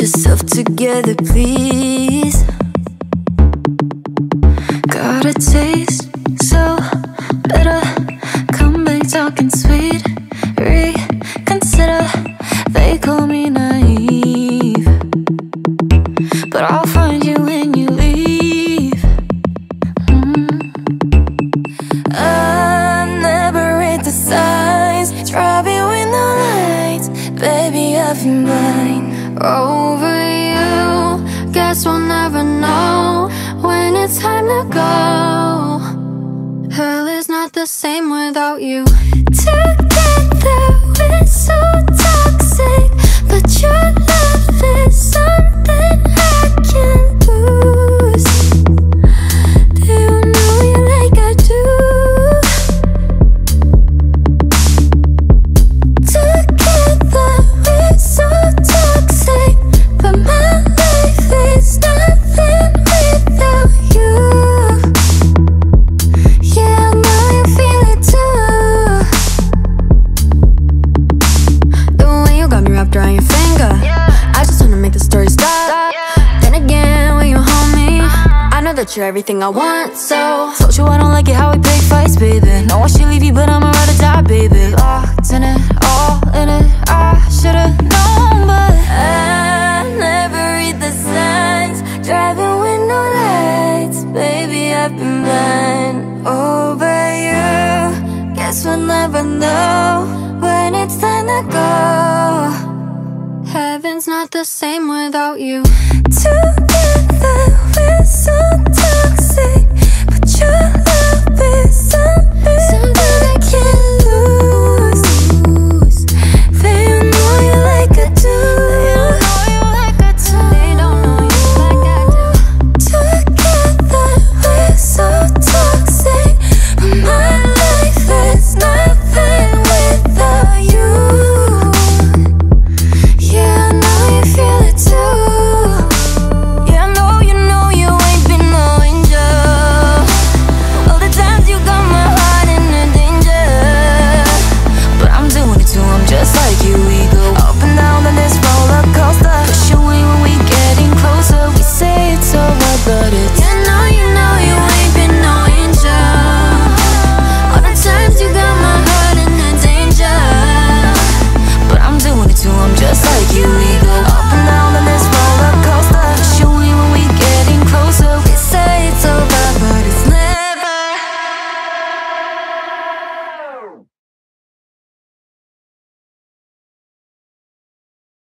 yourself together, please. Got a taste so bitter. Come back talking sweet. Reconsider. They call me naive, but I'll find you when you leave. I never read the signs. Driving with no lights. Baby, I've been blind over you. Guess we'll never know when it's time to go. Hell is not the same without you. Together we're so toxic, but your love is something I can't lose. Do you know you like I do? Together we're so toxic, but my life is nothing without you. Yeah, I know you feel it too. The way you got me wrapped around your finger, I just wanna make the story stop. Then again, when you hold me, I know that you're everything I want. So told you I don't like it how we pick fights, baby. No, I should leave you, but I'ma ride or die, baby. Locked in it, all in it. I should've known, but I never read the signs. Driving with no lights, baby, I've been blind over you. Guess we'll never know when it's time to go. Heaven's not the same without you. Together we're so toxic, but you're